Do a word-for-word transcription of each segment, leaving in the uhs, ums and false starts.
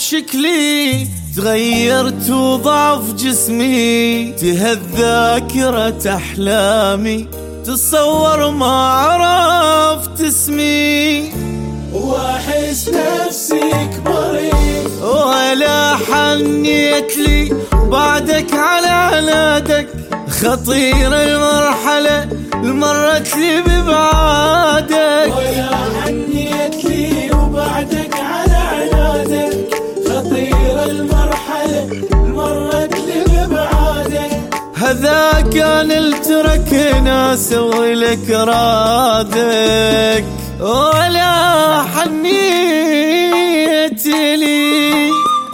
شكلي تغيرت وضعف جسمي، تهد ذاكرة أحلامي، تصور ما عرفت اسمي، واحس نفسي كبرت ولا حنيت لي بعدك على عنادك، خطير المرحلة مرت لي ببعادك، ولا حنيت لي وبعدك على عنادك، خطير المرحلة مرت لي ببعادك، هذا كان التركنا سوي لك رادك، ولا حنيت لي.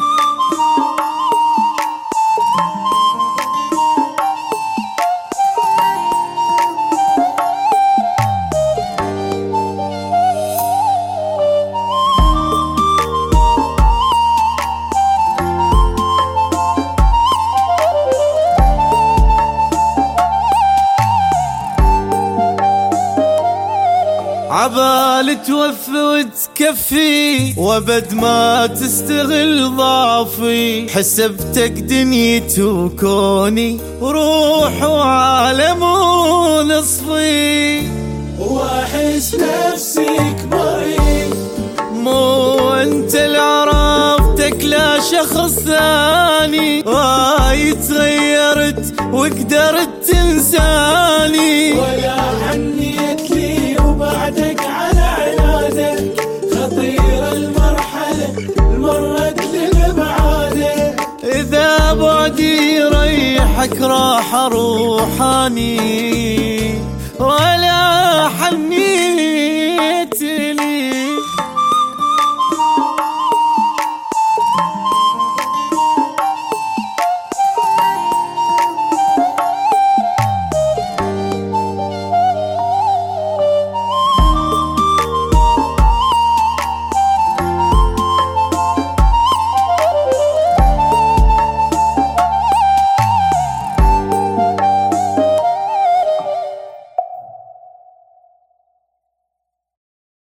عبال توفي وتكفي وبد ما تستغل ضعفي، حسبتك دنيتي وكوني روح وعالم ونصفي، واحس نفسي كبرت مو انت اللي عرفتك لا شخص ثاني، واي تغيرت وقدرت تنساني، ولا حنيت لي وبعدك على عنادك، خطير المرحلة مرت لي ببعادك، إذا بعدي يريحك راح روحاني، ولا حنيت لي.